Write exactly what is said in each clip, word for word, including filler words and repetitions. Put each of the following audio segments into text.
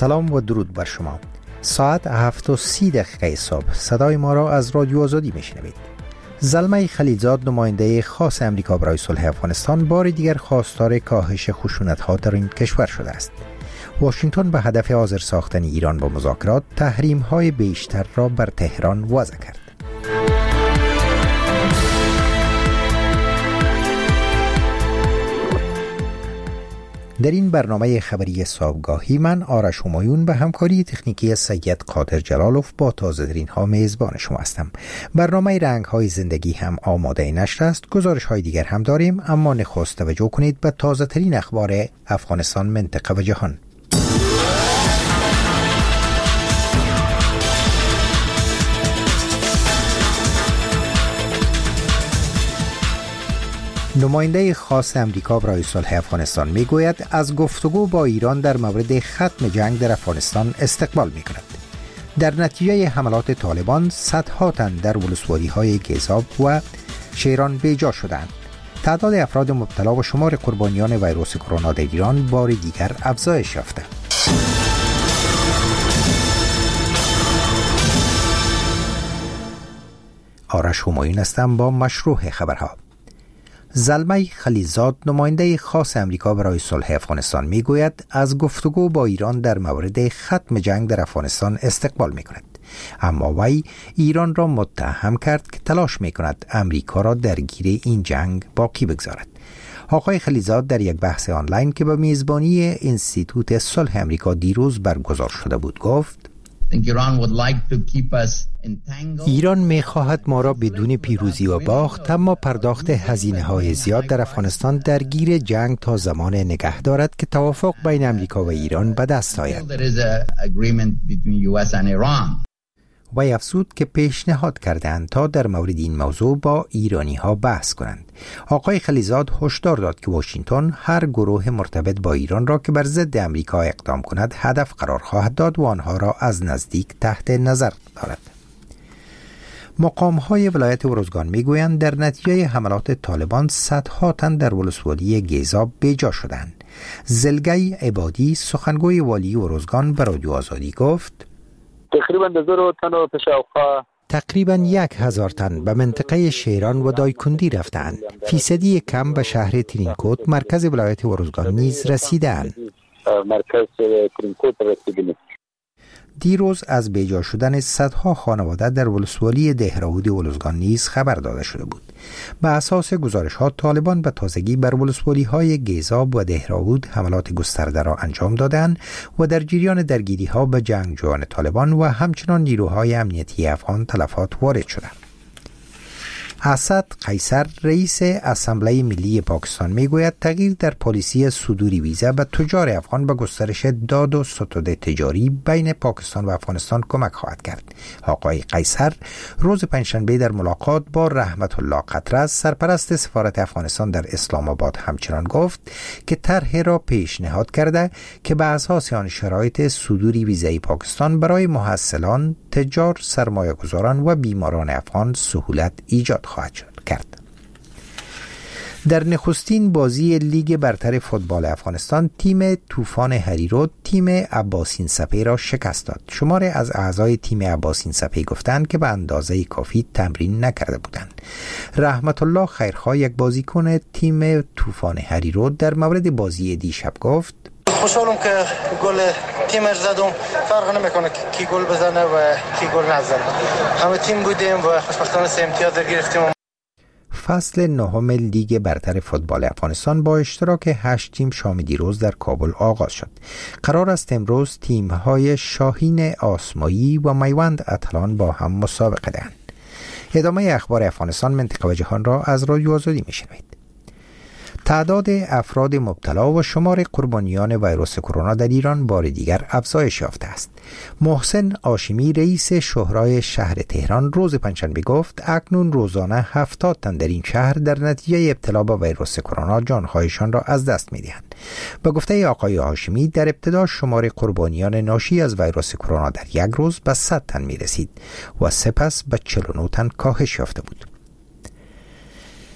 سلام و درود بر شما. ساعت هفت و سی دقیقه صبح صدای ما را از رادیو آزادی میشنوید. زلمه خلیلزاد، نماینده خاص امریکا برای صلح افغانستان، بار دیگر خواستار کاهش خشونت‌ها در این کشور شده است. واشنگتن به هدف حاضر ساختن ایران با مذاکرات تحریم‌های بیشتر را بر تهران وضع کرد. در این برنامه خبری صبحگاهی من آرش همایون به همکاری تکنیکی سید قادر جلالوف با تازه ترین ها میزبان شما هستم. برنامه رنگ های زندگی هم آماده نشر است. گزارش های دیگر هم داریم، اما نخست توجه کنید به تازه ترین اخبار افغانستان، منطقه و جهان. نماینده خاص امریکا برای صلح افغانستان میگوید از گفتگو با ایران در مورد ختم جنگ در افغانستان استقبال میکند. در نتیجه حملات طالبان صدها تن در ولسوالی‌های گیزاب و شیران بیجا شدند. تعداد افراد مبتلا و شمار قربانیان ویروس کرونا در ایران بار دیگر افزایش یافته. آرش همایون هستم با مشروع خبرها. زلمه خلیلزاد، نماینده خاص امریکا برای صلح افغانستان، میگوید از گفتگو با ایران در مورد ختم جنگ در افغانستان استقبال میکند، اما وی ایران را متهم کرد که تلاش میکند امریکا را درگیر این جنگ باقی بگذارد. آقای خلیلزاد در یک بحث آنلاین که به میزبانی انستیتوت صلح امریکا دیروز برگزار شده بود گفت: ایران می‌خواهد ما را بدون پیروزی و باخت، اما پرداخت هزینه‌های زیاد در افغانستان درگیر جنگ تا زمان نگه دارد که توافق بین امریکا و ایران به دست آید. وی افزود که پیشنهاد کردند تا در مورد این موضوع با ایرانی‌ها بحث کنند. آقای خلیلزاد هشدار داد که واشنگتن هر گروه مرتبط با ایران را که بر ضد امریکا اقدام کند هدف قرار خواهد داد و آنها را از نزدیک تحت نظر دارد. مقام‌های ولایت ارزگان می‌گویند در نتیجه حملات طالبان صدها تن در ولسوالی گیزاب بیجا شدند. زلگی عبادی، سخنگوی والی ارزگان، به رادیو آزادی گفت: تقریبا هزار تن و تشاوخا تقریبا یک هزار تن به منطقه شیران و دایکندی رفتند. فیصدی کم به شهر ترینکوت، مرکز ولایت ارزگان نیز رسیدند. مرکز ترینکوت رسیدند. دیروز از بیجا شدن صدها خانواده در ولسوالی دهراود ولسگان نیز خبر داده شده بود. به اساس گزارش ها طالبان به تازگی بر ولسوالی های گیزاب و دهراود حملات گسترده را انجام دادند و در جریان درگیری ها به جنگجویان طالبان و همچنان نیروهای امنیتی افغان تلفات وارد شدند. اسد قیصر، رئیس اسامبله ملی پاکستان، میگوید تغییر در پالیسی صدور ویزا به تجار افغان به گسترش داد و ستد تجاری بین پاکستان و افغانستان کمک خواهد کرد. آقای قیصر روز پنجشنبه در ملاقات با رحمت الله قطرز، سرپرست سفارت افغانستان در اسلام آباد، همچنان گفت که طرح را پیشنهاد کرده که به اساس آن شرایط صدور ویزای پاکستان برای محصلان، تجار، سرمایه‌گذاران و بیماران افغان سهولت ایجاد خواهد شد کرد. در نخستین بازی لیگ برتر فوتبال افغانستان، تیم طوفان هریرود تیم عباسین سپی را شکست داد. شمار از اعضای تیم عباسین سپی گفتند که به اندازه کافی تمرین نکرده بودند. رحمت الله خیرخواه، یک بازیکن تیم طوفان هریرود، در مورد بازی دیشب گفت: خوشحالم که گل تیم زدم. فرق نمیکنه کی گل بزنه و کی گل نزنه، همه تیم بودیم و خوشبختانه سه امتیاز گرفتیم. فصل نهم لیگ برتر فوتبال افغانستان با اشتراک هشت تیم شام دیروز در کابل آغاز شد. قرار است امروز تیم‌های شاهین آسمایی و میوند اتلان با هم مسابقه دهند. ادامه اخبار افغانستان، منطقه و جهان را از رادیو آزادی میشنوید. تعداد افراد مبتلا و شمار قربانیان ویروس کرونا در ایران بار دیگر افزایش یافته است. محسن هاشمی، رئیس شورای شهر تهران، روز پنجشنبه گفت اکنون روزانه هفتاد تن در این شهر در نتیجه ابتلا با ویروس کرونا جانهایشان را از دست می‌دهند. به گفته آقای هاشمی، در ابتدا شمار قربانیان ناشی از ویروس کرونا در یک روز به صد تن می‌رسید و سپس به چهل و نه تن کاهش یافته بود.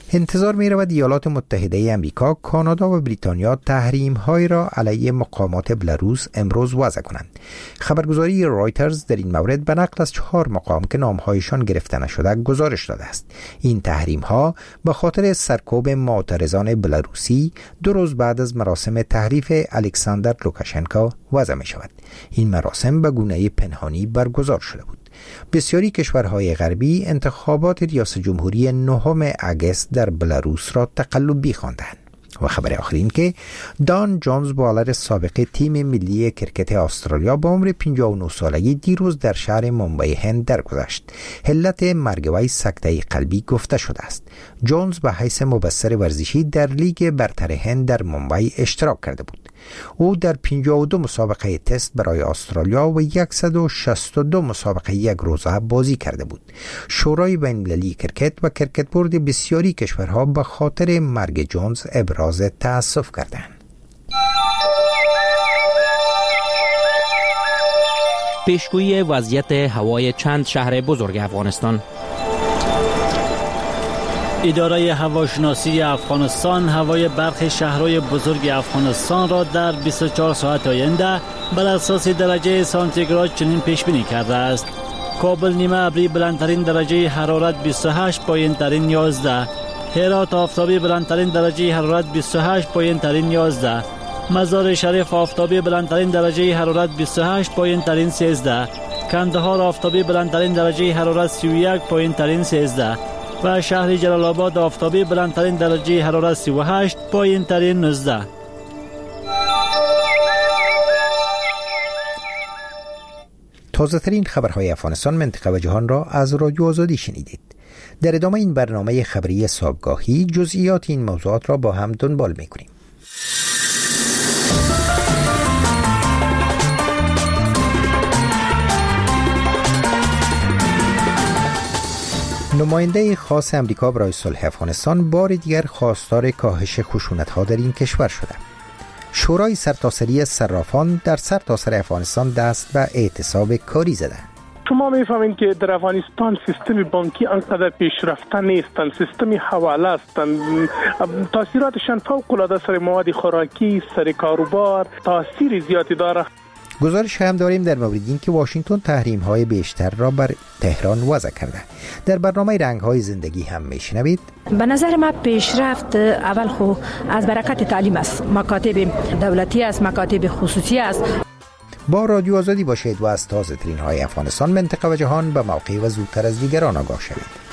انتظار می رود ایالات متحده امریکا، کانادا و بریتانیا تحریم های را علیه مقامات بلاروس امروز وضع کنند. خبرگزاری رایترز در این مورد به نقل از چهار مقام که نامهایشان گرفته نشده گزارش داده است. این تحریم ها به خاطر سرکوب معترضان بلاروسی دو روز بعد از مراسم تحریف الکساندر لوکاشنکو وضع می شود. این مراسم به گونه پنهانی برگزار شده بود. بسیاری کشورهای غربی انتخابات ریاست جمهوری نهم اگست در بلاروس را تقلبی خواندند. و خبر آخر این که دان جونز بالر سابق تیم ملی کرکت استرالیا با عمر پنجاه و نه سالگی دیروز در شهر مومبای هند درگذشت. علت مرگ وی سکته قلبی گفته شده است. جونز به حیث مبصر ورزشی در لیگ برتر هند در مومبای اشتراک کرده بود. او در پنجاه و دو مسابقه تست برای استرالیا و صد و شصت و دو مسابقه یک روزه بازی کرده بود. شورای بین‌المللی کرکت و کرکت بورد بسیاری کشورها به خاطر مرگ جونز ابراز تأسف کردند. پیشگویی وضعیت هوای چند شهر بزرگ افغانستان. اداره هواشناسی افغانستان هوای برخی شهرهای بزرگ افغانستان را در بیست و چهار ساعت آینده بر اساس درجه سانتیگراد چنین پیش بینی کرده است: کابل نیمه ابری بلندترین درجه حرارت بیست و هشت، پایین‌ترین یازده. هرات آفتابی بلندترین درجه حرارت بیست و هشت، پایین‌ترین یازده. مزار شریف آفتابی بلندترین درجه حرارت بیست و هشت، پایین‌ترین سیزده. کندهار آفتابی بلندترین درجه حرارت سی و یک، پایین‌ترین سیزده. و شهر جلال آباد آفتابی بلندترین درجه حرارت سی و هشت، پایین‌ترین نوزده. تازه ترین خبرهای افغانستان، منطقه و جهان را از رادیو آزادی شنیدید. در ادامه این برنامه خبری صبحگاهی جزئیات این موضوعات را با هم دنبال می‌کنیم. نماینده خاص امریکا برای صلح افغانستان بار دیگر خواستار کاهش خشونت‌ها در این کشور شده. شورای سرتاسری صرافان در سرتاسر افغانستان دست به اعتصاب کاری زده. شما میفهمید که در افغانستان سیستم بانکی انقدر پیشرفته نیستند، سیستم حواله هستند، تاثیراتشان فوق‌العاده سر مواد خوراکی، سر کاروبار تاثیر زیادی داره. گزارش هم داریم در مورد این که واشنگتن تحریم‌های بیشتر را بر تهران وضع کرده. در برنامه رنگ‌های زندگی هم میشنوید. به نظر ما پیشرفت اول خو از برکت تعلیم است، مکاتب دولتی است، مکاتب خصوصی است. با رادیو آزادی باشید و از تازه ترین های افغانستان، منطقه و جهان به موقع و زودتر از دیگران آگاه شوید.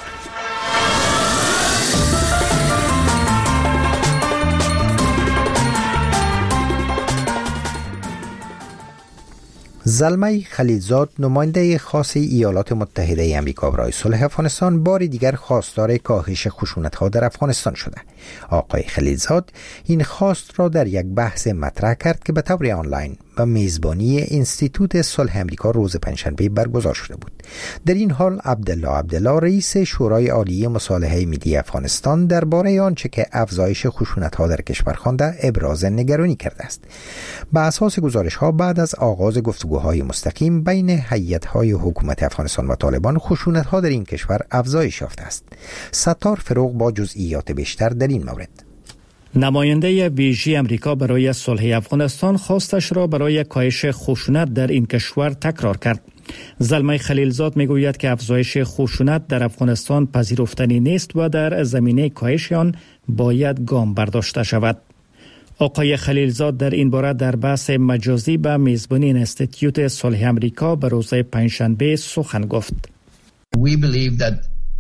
زلمه خلیلزاد، نماینده خاص ایالات متحده آمریکا برای صلح افغانستان، بار دیگر خواستار کاهش خشونت‌ها در افغانستان شده. آقای خلیلزاد این خواست را در یک بحث مطرح کرد که به طور آنلاین و میزبانی اینستیتوت صلح آمریکا روز پنجشنبه برگزار شده بود. در این حال عبدالله عبدالله، رئیس شورای عالی مصالحه ملی افغانستان، درباره آنچه که افزایش خشونت‌ها در کشور خوانده ابراز نگرانی کرده است. به اساس گزارش‌ها بعد از آغاز گفتگوهای مستقیم بین هیئت‌های حکومت افغانستان و طالبان، خشونت‌ها در این کشور افزایش یافته است. ستار فروغ با جزئیات بیشتر در این مورد. نماینده ویژه امریکا برای صلح افغانستان خواستش را برای کاهش خشونت در این کشور تکرار کرد. زلمه خلیلزاد میگوید که افزایش خشونت در افغانستان پذیرفتنی نیست و در زمینه کاهش آن باید گام برداشته شود. آقای خلیلزاد در این باره در بحث مجازی به میزبانی اینستیتوت صلح امریکا به روز پنجشنبه سخن گفت. We believe that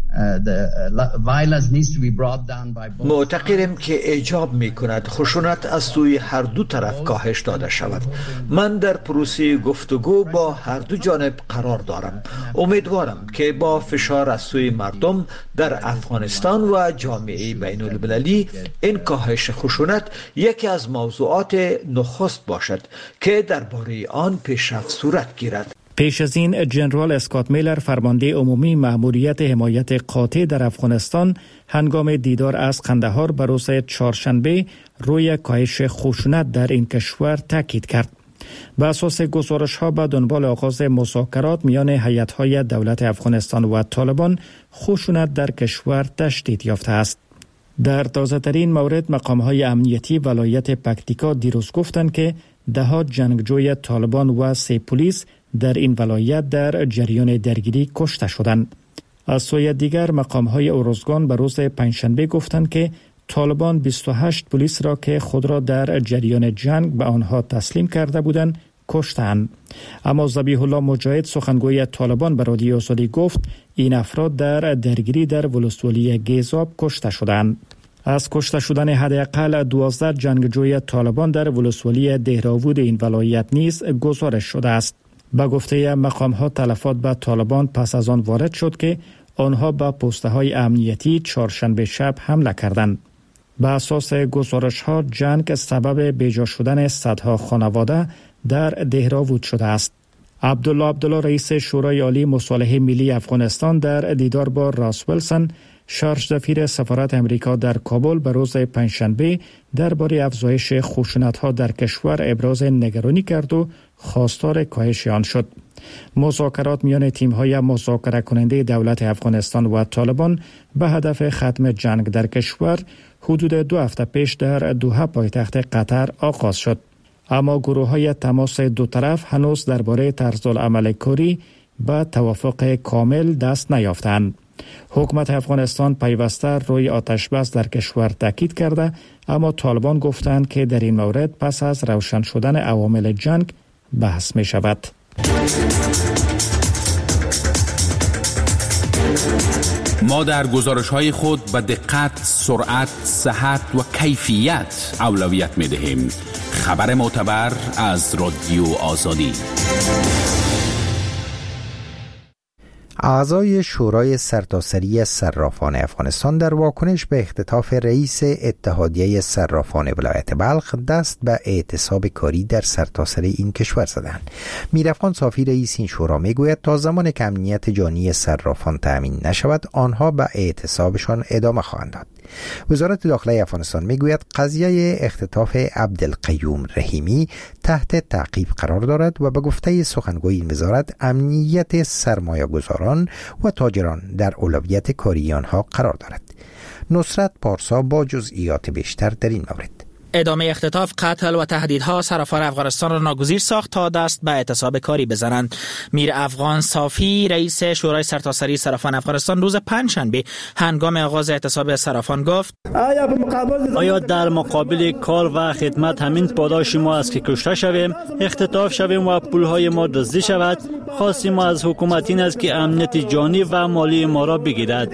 معتقدیم که ایجاب می کند خشونت از سوی هر دو طرف کاهش داده شود. من در پروسه گفتگو با هر دو جانب قرار دارم. امیدوارم که با فشار از سوی مردم در افغانستان و جامعه بین المللی این کاهش خشونت یکی از موضوعات نخست باشد که درباره آن پیشرفت صورت گیرد. پیش از این جنرال اسکات میلر، فرمانده عمومی مأموریت حمایت قاطع در افغانستان، هنگام دیدار از قندهار بر روز چهارشنبه روی کاهش خشونت در این کشور تاکید کرد. به اساس گزارش‌ها به دنبال آغاز مذاکرات میان هیئت‌های دولت افغانستان و طالبان، خشونت در کشور تشدید یافته است. در تازه ترین مورد مقام‌های امنیتی ولایت پکتیکا دیروز گفتند که ده جنگجوی طالبان و سه پلیس در این ولایت در جریان درگیری کشته شدند. از سوی دیگر مقام‌های اورزگان به روز پنجشنبه گفتند که طالبان بیست و هشت پلیس را که خود را در جریان جنگ به آنها تسلیم کرده بودند کشتند. اما ذبیح الله مجاهد سخنگوی طالبان به رادیو آزادی گفت این افراد در درگیری در ولسوالی گیزاب کشته شدند. از کشته شدن حداقل دوازده جنگجوی طالبان در ولسوالی دهراوود این ولایت نیز گزارش شده است. به گفته مقام‌ها تلفات به طالبان پس از آن وارد شد که آنها به پست‌های امنیتی چهارشنبه شب حمله کردند. به اساس گزارش‌ها جنگ سبب بیجا شدن صدها خانواده در دهراوود شده است. عبدالله عبدالله رئیس شورای عالی مصالحه ملی افغانستان در دیدار با راس ویلسون شارژ سفیر سفارت امریکا در کابل به روز پنجشنبه درباره افزایش خشونت‌ها در کشور ابراز نگرانی کرد و خواستار کاهش آن شد. مذاکرات میان تیم‌های مذاکره کننده دولت افغانستان و طالبان به هدف ختم جنگ در کشور حدود دو هفته پیش در دوحه پایتخت قطر آغاز شد. اما گروه‌های تماس دو طرف هنوز درباره طرزالعمل کاری به توافق کامل دست نیافتند. حکومت افغانستان پیوسته روی آتش بس در کشور تاکید کرده، اما طالبان گفتند که در این مورد پس از روشن شدن عوامل جنگ بحث می شود. ما در گزارش‌های خود به دقت، سرعت، صحت و کیفیت اولویت می‌دهیم. خبر معتبر از رادیو آزادی. اعضای شورای سرتاسری صرافان افغانستان در واکنش به اختطاف رئیس اتحادیه صرافان ولایت بلخ دست به اعتصاب کاری در سرتاسر این کشور زدند. میرافخان صافی رئیس این شورا میگوید تا زمان که امنیت جانی صرافان تامین نشود آنها به اعتصابشان ادامه خواهند داد. وزارت داخله افغانستان میگوید قضیه اختطاف عبدالقیوم رحیمی تحت تعقیب قرار دارد و به گفته سخنگوی این وزارت امنیت سرمایه‌گذاران و تاجران در اولویت کاری آنها قرار دارد. نصرت پارسا با جزئیات بیشتر در این مورد. ادامه اختطاف، قتل و تهدیدها صرافان افغانستان را ناگزیر ساخت تا دست به اعتصاب کاری بزنند. میر افغان صافی رئیس شورای سرتاسری صرافان افغانستان روز پنجشنبه هنگام آغاز اعتصاب صرافان گفت: آیا در مقابل کار و خدمت همین پاداش ما است که کشته شویم، اختطاف شویم و پولهای ما دزدی شود؟ خواست ما از حکومت این است که امنیت جانی و مالی ما را بگیرد.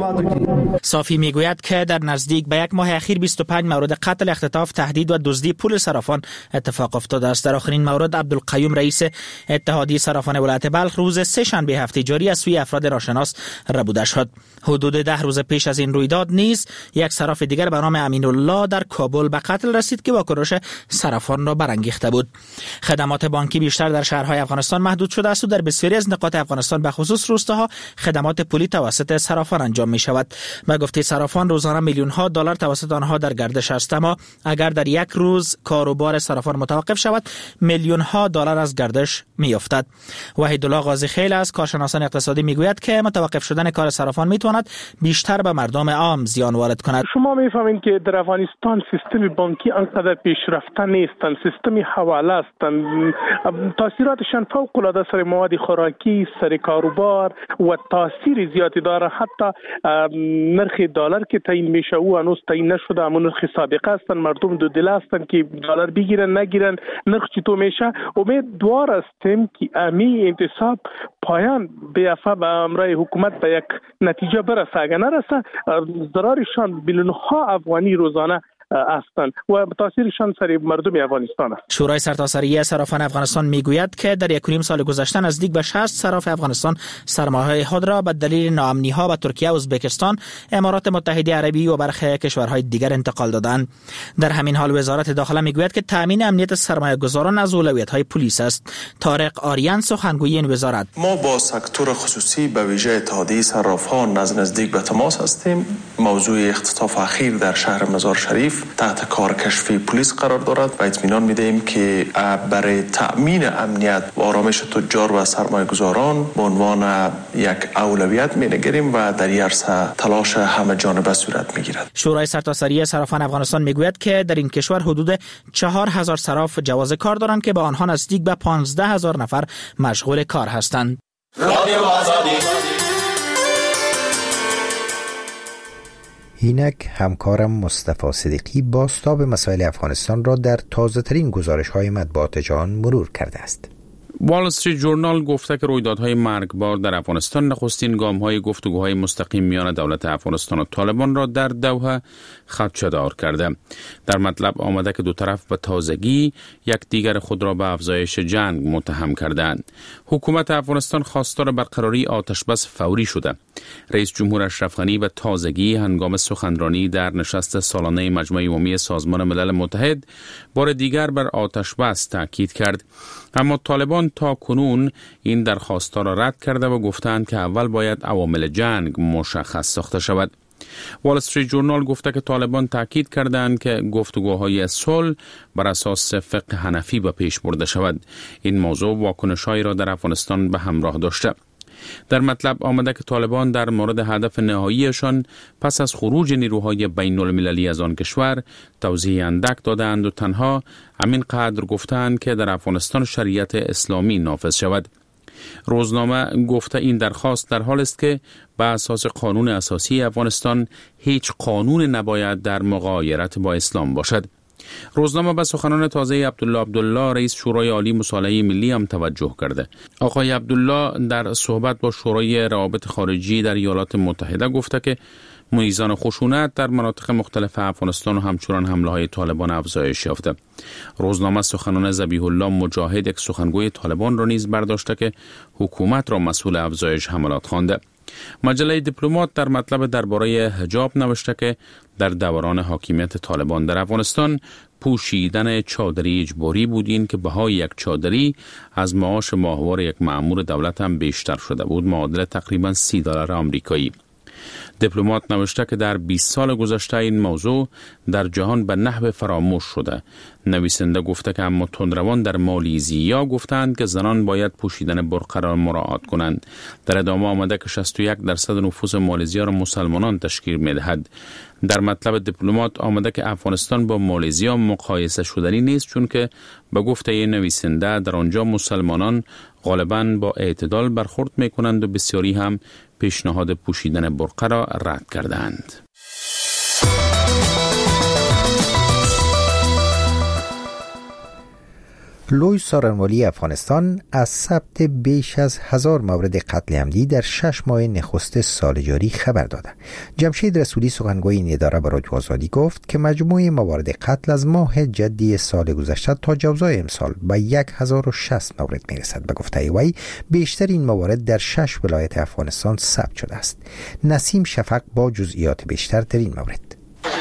صافی میگوید که در نزدیک به یک ماه اخیر بیست و پنج مورد قتل، اختطاف، تهدید و دزدی پول صرافان اتفاق افتاده است. در آخرین مورد عبدالقیوم رئیس اتحادیه صرافان ولایت بلخ روز سه شنبه هفته جاری از سوی افراد ناشناس ربوده شد. حدود ده روز پیش از این رویداد نیز یک صراف دیگر به نام امین الله در کابل به قتل رسید که واکنش صرافان را برانگیخته بود. خدمات بانکی بیشتر در شهرهای افغانستان محدود شده است و در بسیاری از نقاط افغانستان به خصوص روستاها خدمات پولی توسط صرافان انجام می شود. به گفته صرافان روزانه میلیون ها دلار توسط آنها در گردش است، اما اگر در یک روز کاروبار صرافان متوقف شود میلیون ها دلار از گردش می افتد. وحیدالله قاضی خیل از کارشناسان اقتصادی می گوید که متوقف شدن کار صرافان می تواند بیشتر به مردم عام زیان وارد کند. شما می فهمید که در افغانستان سیستم بانکی انقدر پیشرفته نیستند، سیستم حواله هستند، تاثیراتشان فوق العاده سر مواد خوراکی، سر کاروبار و تاثیر زیادی داره. حتی نرخ دلار که تعیین میشه او هنوز تعیین نشده، همون نرخ سابقه هستند. مردم دو دل هستند که دلار بگیرن نگیرن، نرخ چطور میشه. امیدوار هستیم که امی انتصاب پایان بیافته به امرای حکومت به یک نتیجه برسه. اگر نرسه ضررشان بیلیون ها افغانی روزانه هستند و تاثیرشان سر مردم افغانستان است. شورای سرتاسری صرافان افغانستان میگوید که در یک و نیم سال گذشته نزدیک به شصت صراف افغانستان سرمایه‌های خود را به دلیل ناامنی‌ها به ترکیه، ازبکستان، امارات متحده عربی و برخی کشورهای دیگر انتقال دادند. در همین حال وزارت داخله میگوید که تامین امنیت سرمایه‌گذاران از اولویت‌های پلیس است. طارق آریان سخنگوی این وزارت: ما با سکتور خصوصی به ویژه اتحادیه صرافان نزدیک به تماس هستیم. موضوع اختطاف اخیر در شهر مزار شریف کثیف تحت کار کشفی پلیس قرار دارد و اطمینان میدهیم که برای تأمین امنیت و آرامش تجار و سرمایه‌گذاران به عنوان یک اولویت می‌نگریم و در این عرصه تلاش همه جانبه صورت می‌گیرد. شورای سرتاسری صرافان افغانستان میگوید که در این کشور حدود چهار هزار صراف جواز کار دارند که به آنها نزدیک به پانزده هزار نفر مشغول کار هستند. اینک همکارم مصطفی صدیقی بازتاب مسائل افغانستان را در تازه ترین گزارش های مطبوعات جهان مرور کرده است. وال استریت ژورنال گفته که رویدادهای مرگبار در افغانستان نخستین گام‌های گفتگوهای مستقیم میان دولت افغانستان و طالبان را در دوحه خدشه‌دار کرده. در مطلب آمده که دو طرف به تازگی یک دیگر خود را به افزایش جنگ متهم کردند. حکومت افغانستان خواستار برقراری آتشبس فوری شده. رئیس جمهور اشرف غنی به تازگی هنگام سخنرانی در نشست سالانه مجمع عمومی سازمان ملل متحد بار دیگر بر آتشبس تاکید کرد. اما طالبان تا کنون این درخواست را رد کرده و گفتند که اول باید عوامل جنگ مشخص ساخته شود. وال استریت ژورنال گفته که طالبان تاکید کردند که گفتگوهای صلح بر اساس فقه حنفی به پیش برده شود. این موضوع واکنش‌هایی را در افغانستان به همراه داشته. در مطلب آمده که طالبان در مورد هدف نهاییشان پس از خروج نیروهای بین المللی از آن کشور توضیح اندک دادند و تنها همین قدر گفتند که در افغانستان شریعت اسلامی نافذ شود. روزنامه گفته این درخواست در حال است که به اساس قانون اساسی افغانستان هیچ قانون نباید در مغایرت با اسلام باشد. روزنامه به سخنان تازه عبدالله عبدالله رئیس شورای عالی مصالحه ملی هم توجه کرده. آقای عبدالله در صحبت با شورای روابط خارجی در ایالات متحده گفته که میزان خشونت در مناطق مختلف افغانستان و همچنان حمله های طالبان افزایش یافته. روزنامه سخنان ذبیح الله مجاهد یک سخنگوی طالبان را نیز برداشته که حکومت را مسئول افزایش حملات خوانده. مجله دیپلمات در مطلب درباره حجاب نوشته که در دوران حاکمیت طالبان در افغانستان پوشیدن چادری اجباری بود، این که بهای یک چادری از معاش ماهوار یک مأمور دولت هم بیشتر شده بود، معادل تقریبا سی دلار آمریکایی. دیپلمات نوشته که در بیست سال گذشته این موضوع در جهان به نحو فراموش شده. نویسنده گفته که اما تندروان در مالیزیا گفتند که زنان باید پوشیدن برقه را مراعات کنند. در ادامه آمده که شصت و یک درصد نفوس مالیزیا را مسلمانان تشکیل می‌دهد. در مطلب دیپلمات آمده که افغانستان با مالیزیا مقایسه شدنی نیست، چون که به گفته نویسنده در آنجا مسلمانان غالباً با اعتدال برخورد می‌کنند و بسیاری هم پیشنهاد پوشیدن برقه را رد کردند. لوی سارنوالی افغانستان از ثبت بیش از هزار مورد قتل عمدی در شش ماه نخست سال جاری خبر داده. جمشید رسولی سخنگوی این اداره به رادیو آزادی گفت که مجموع موارد قتل از ماه جدی سال گذشته تا جوزای امسال به یک هزار و شصت مورد میرسد. به گفته وی بیشتر این موارد در شش ولایت افغانستان ثبت شده است. نسیم شفق با جزئیات بیشتر در این مورد.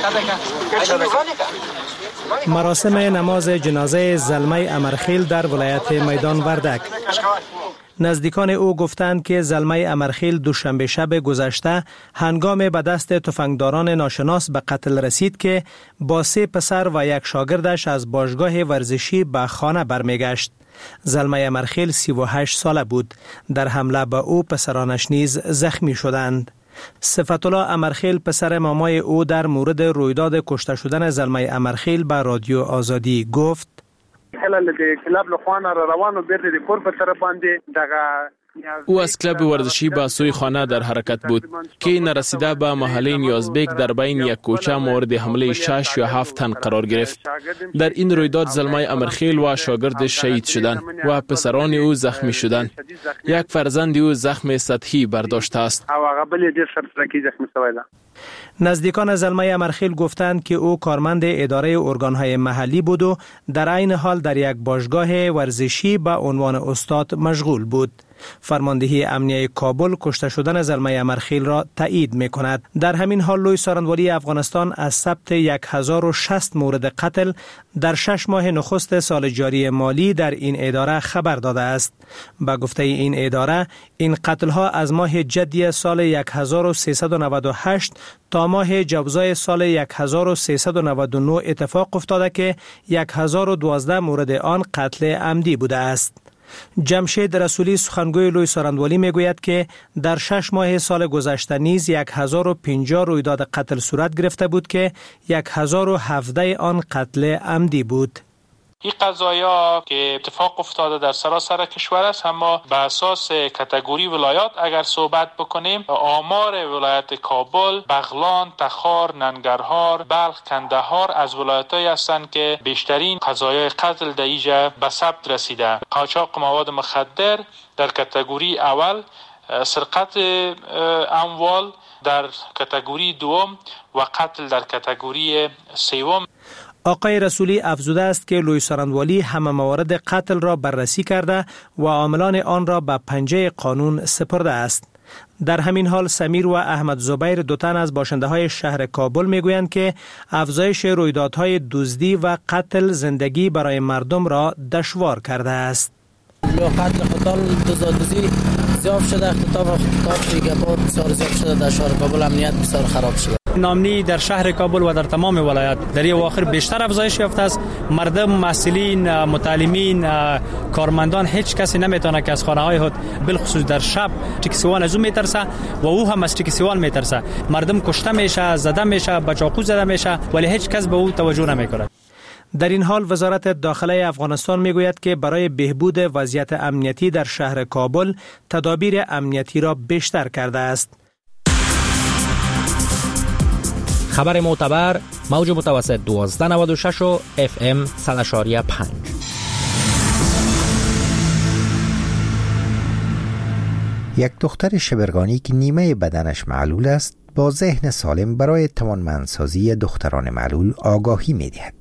مراسم نماز جنازه زلمه امرخیل در ولایت میدان وردک. نزدیکان او گفتند که زلمه امرخیل دوشنبه شب گذشته هنگام به دست تفنگداران ناشناس به قتل رسید که با سه پسر و یک شاگردش از باشگاه ورزشی به خانه برمیگشت. زلمه امرخیل سی و هشت ساله بود. در حمله به او پسرانش نیز زخمی شدند. صفت الله امرخیل پسر مامای او در مورد رویداد کشته شدن زلمه امرخیل به رادیو آزادی گفت: او از کلب ورزشی به سوی خانه در حرکت بود که نرسیده به محله نیازبیک در بین یک کوچه مورد حمله شش یا هفت تن قرار گرفت. در این رویداد زلمه امرخیل و شاگردش شهید شدند و پسران او زخمی شدند. یک فرزند او زخم سطحی برداشته است. نزدیکان زلمه امرخیل گفتند که او کارمند اداره ارگانهای محلی بود و در عین حال در یک باشگاه ورزشی به عنوان استاد مشغول بود. فرماندهی امنیه کابل کشته شدن زلمه امرخیل را تایید می کند. در همین حال لوی سارنوالی افغانستان از ثبت هزار و شصت مورد قتل در شش ماه نخست سال جاری مالی در این اداره خبر داده است. با گفته این اداره این قتل ها از ماه جدی سال هزار و سیصد و نود و هشت تا ماه جوزای سال هزار و سیصد و نود و نه اتفاق افتاده که هزار و دوازده مورد آن قتل عمدی بوده است. جمشید رسولی سخنگوی لوی سارنوالی می گوید که در شش ماه سال گذشته نیز هزار و پنجاه رویداد قتل صورت گرفته بود که هزار و هفده آن قتل عمدی بود. این قضایا که اتفاق افتاده در سراسر کشور است، اما به اساس کاتگوری ولایات اگر صحبت بکنیم، آمار ولایت کابل، بغلان، تخار، ننگرهار، بلخ، کندهار از ولایت‌هایی هستند که بیشترین قضایای قتل در اینجا به ثبت رسیده. قاچاق مواد مخدر در کاتگوری اول، سرقت اموال در کاتگوری دوم و قتل در کاتگوری سوم. آقای رسولی افزوده است که لوی سارنوالی همه موارد قتل را بررسی کرده و عاملان آن را به پنجه قانون سپرده است. در همین حال سمیر و احمد زبیر دو تن از باشنده های شهر کابل میگویند که افزایش رویدادهای دزدی و قتل زندگی برای مردم را دشوار کرده است. قتل قتل دزدی زیاد شده، اختطاف اختطاف دیگه بسیار زیاد شده در شهر کابل، امنیت بسیار خراب شده. نامنی در شهر کابل و در تمام ولایات در این اواخر بیشتر افزایش یافته است. مردم، مسئولین، متعلمین، کارمندان، هیچ کسی نمیتونه که از خانه های خود بالخصوص در شب تکسیوان از اون میترسه و او هم از تکسیوان میترسه. مردم کشته میشه، زده میشه، با چاقو زده میشه، ولی هیچ کس به او توجه نمیکنه. در این حال وزارت داخله افغانستان میگوید که برای بهبود وضعیت امنیتی در شهر کابل تدابیر امنیتی را بیشتر کرده است. خبر معتبر، موج متوسط دوازده نود و شش و اف ام صد و پنج. یک دختر شبرغانی که نیمه بدنش معلول است با ذهن سالم برای توانمندسازی دختران معلول آگاهی می‌دهد.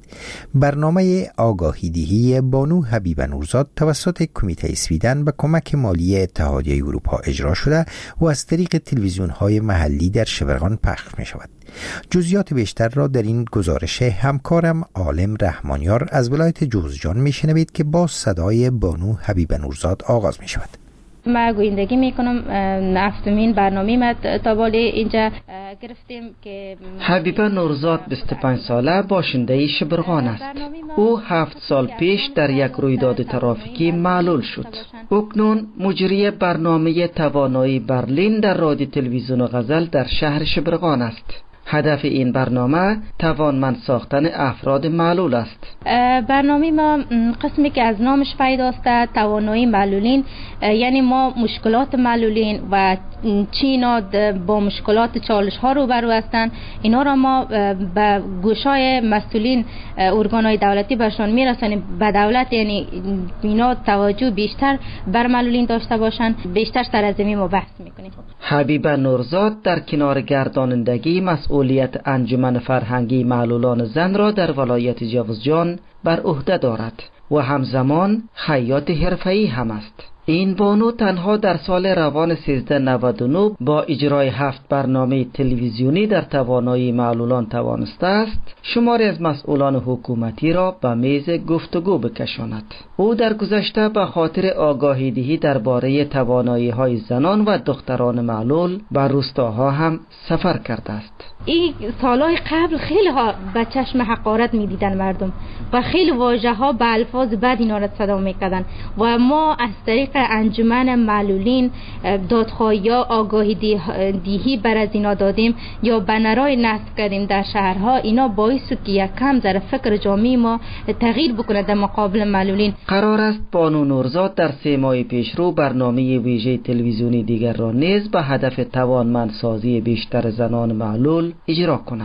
برنامه آگاهی دهی بانو حبیب نورزاد توسط کمیته سویدن به کمک مالی اتحادیه اروپا اجرا شده و از طریق تلویزیون‌های محلی در شبرغان پخش می‌شود. جزئیات بیشتر را در این گزارش همکارم عالم رحمانیار از ولایت جوزجان می‌شنوید که با صدای بانو حبیب نورزاد آغاز می‌شود. ما گویندگی میکنم هفتمین برنامه ما تا بالا اینجا گرفتیم که حبیبه نورزاد بیست و پنج ساله باشنده شبرغان است. او هفت سال پیش در یک رویداد ترافیکی معلول شد. اکنون مجری برنامه توانایی برلین در رادیو تلویزیون غزل در شهر شبرغان است. هدف این برنامه توانمند ساختن افراد معلول است. برنامه ما قسمی که از نامش پیداست، توانایی معلولین، یعنی ما مشکلات معلولین و چینا با مشکلات چالش ها روبرو هستند، اینا را ما به گوشای مسئولین ارگانهای دولتی برشان میرسانیم. به دولت یعنی اینا توجه بیشتر بر معلولین داشته باشند، بیشتر سر از ما بحث میکنیم. حبیبه نورزاد در کنار گردانندگی مسئولیت انجمن فرهنگی معلولان زن را در ولایت جوزجان بر عهده دارد و همزمان خیاط حرفه‌ای هم است. این بانو تنها در سال روان سیزده نود و نه با اجرای هفت برنامه تلویزیونی در توانایی معلولان توانسته است شماری از مسئولان حکومتی را به میز گفتگو بکشاند. او در گذشته به خاطر آگاهی دهی درباره توانایی های زنان و دختران معلول به روستاها هم سفر کرده است. این سالهای قبل خیلی ها به چشم حقارت می دیدن مردم و خیلی واژه ها به الفاظ بد اینا را صدا می کردن و ما از طریق انجمن معلولین دادخواهی یا آگاهی دهی بر از اینا دادیم یا بنرای نصب کردیم در شهرها. اینا باعث شد که یک کم ذره فکر جامعه ما تغییر بکنه در مقابل معلولین. قرار است بانو نورزاد در سه ماه پیش رو برنامه ویژه تلویزیونی دیگر را نیز به هدف توانمندسازی بیشتر زنان معلول اجرا کند.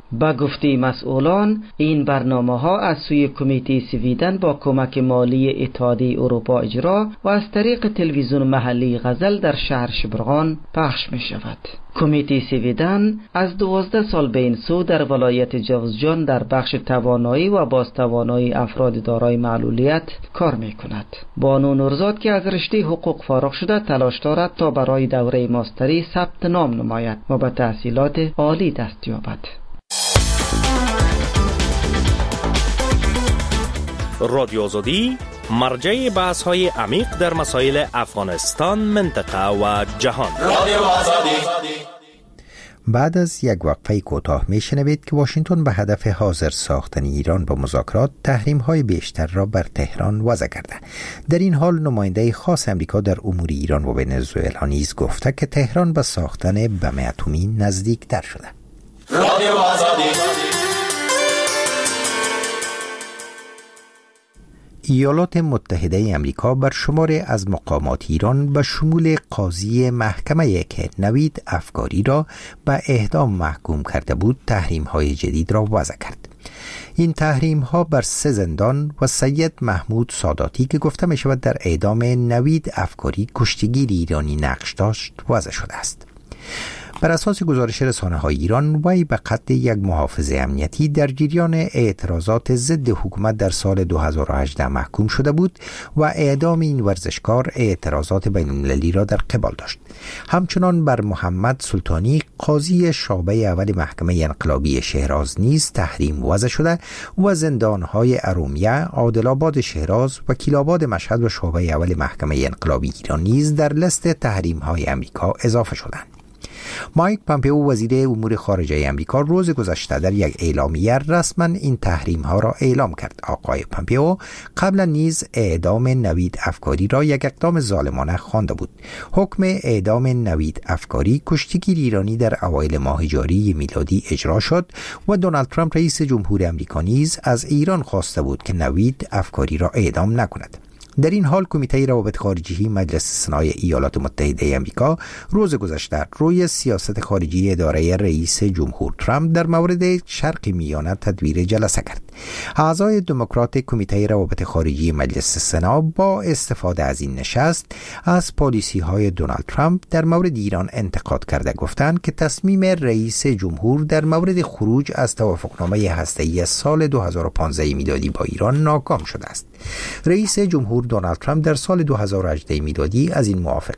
با گفته مسئولان این برنامه ها از سوی کمیته سویدن با کمک مالی اتحادیه اروپا اجرا و از طریق تلویزیون محلی غزل در شهر شبرغان پخش می شود. کمیته سویدن از دوازده سال به این سو در ولایت جوزجان در بخش توانایی و بازتوانایی افراد دارای معلولیت کار می کند. بانو نورزاد که از رشته حقوق فارغ شده تلاش دارد تا برای دوره ماستری ثبت نام نماید و به تحصیلات عالی دست یابد. رادیو آزادی مرجع بحث های عمیق در مسائل افغانستان، منطقه و جهان. رادیو آزادی. بعد از یک وقفه کوتاه میشنوید که واشنگتن به هدف حاضر ساختن ایران با مذاکرات تحریم‌های بیشتر را بر تهران وضع کرده. در این حال نماینده خاص امریکا در امور ایران و ونزوئلا نیز گفته که تهران به ساختن بم اتمی نزدیکتر شده. رادیو آزادی. ایالات متحده امریکا بر شماری از مقامات ایران به شمول قاضی محکمه که نوید افکاری را به اعدام محکوم کرده بود تحریم‌های جدید را وضع کرد. این تحریم‌ها بر سه زندان و سید محمود ساداتی که گفته می شود در اعدام نوید افکاری کشتیگیر ایرانی نقش داشت وضع شده است. بر اساس گزارش رسانه‌های ایران وی به قتل یک محافظ امنیتی در جریان اعتراضات ضد حکومت در سال دو هزار و هجده محکوم شده بود و اعدام این ورزشکار اعتراضات بین‌المللی را در قبال داشت. همچنان بر محمد سلطانی قاضی شعبه اول محکمه انقلابی شهراز نیز تحریم وضع شده و زندان‌های ارومیه، عادل‌آباد شهراز، وکیل‌آباد مشهد و شعبه اول محکمه انقلابی ایران نیز در لیست تحریم‌های امریکا اضافه شدند. مایک پامپئو وزیر امور خارجه امریکا روز گذشته در یک اعلامیه رسما این تحریم ها را اعلام کرد. آقای پامپئو قبلا نیز اعدام نوید افکاری را یک اقدام ظالمانه خوانده بود. حکم اعدام نوید افکاری کشتیگیر ایرانی در اوایل ماه جاری میلادی اجرا شد و دونالد ترامپ رئیس جمهور امریکا نیز از ایران خواسته بود که نوید افکاری را اعدام نکند. در این حال کمیته روابط خارجی مجلس سنای ایالات متحده آمریکا روز گذشته روی سیاست خارجی اداره رئیس جمهور ترامپ در مورد شرق میانه تدویر جلسه کرد. اعضای دموکرات کمیته روابط خارجی مجلس سنا با استفاده از این نشست از پالیسی های دونالد ترامپ در مورد ایران انتقاد کرده گفتند که تصمیم رئیس جمهور در مورد خروج از توافقنامه هسته‌ای سال دو هزار و پانزده میلادی با ایران ناکام شده است. رئیس جمهور دونالد ترامپ در سال دو هزار و هجده میلادی از این موافقت